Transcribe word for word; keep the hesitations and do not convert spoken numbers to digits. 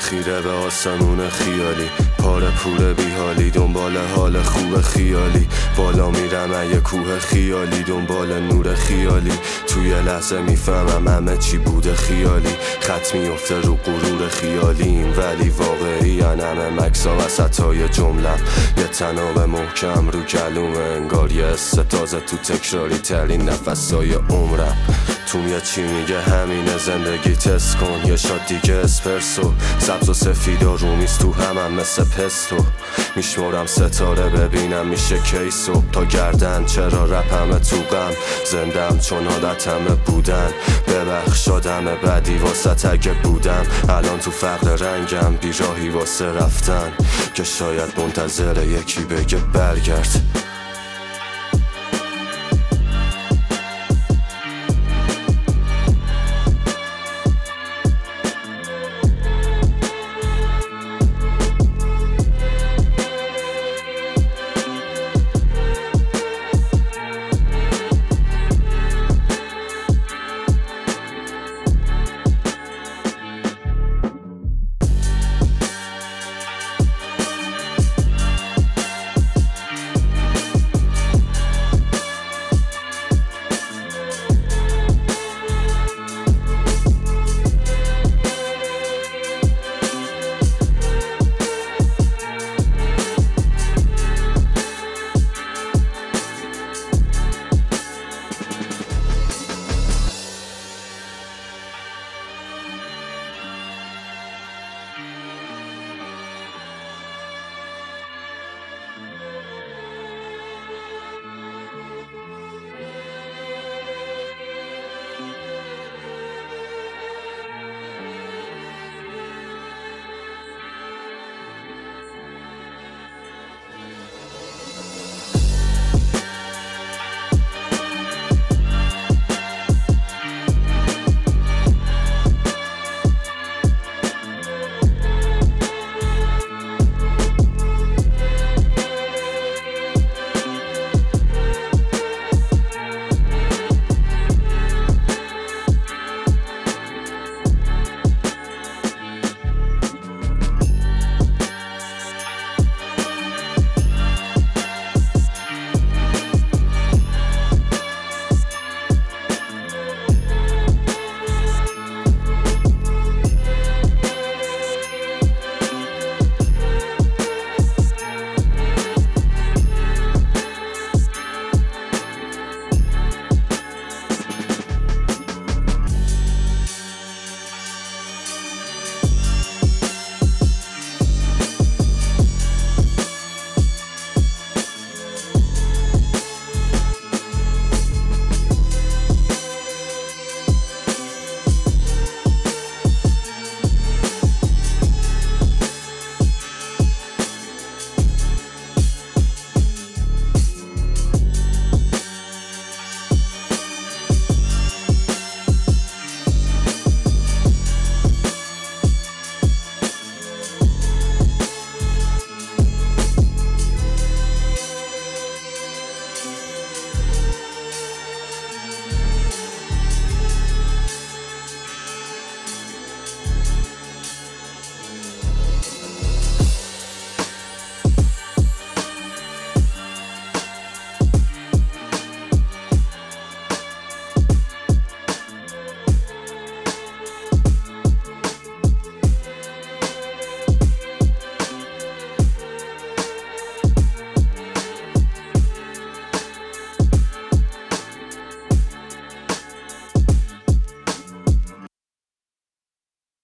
خیره به آسمون خیالی، پاره پول بیحالی، دنبال حال خوب خیالی. بالا میرم یه کوه خیالی، دنبال نور خیالی. توی لحظه میفهمم همه چی بوده خیالی. خط میفته رو غرور خیالیم، ولی واقعی همه مکسا وسطای جملم. یه تناب محکم رو کلومه، انگار یه استازه تو تکراری ترین نفسای عمرم. تو یه چی میگه همینه، زندگی تست کن یه شات دیگه اسپرسو. سبز و سفید و رومیز تو همم مثل پستو. میشمرم ستاره ببینم میشه کی صبح تا گردن. چرا رپمه تو غم زندم چون عادتمه بودن. ببخش آدم بدی واسه اگه بودم الان تو فقر رنگم، بیراهی واسه رفتن که شاید منتظر یکی بگه برگرد.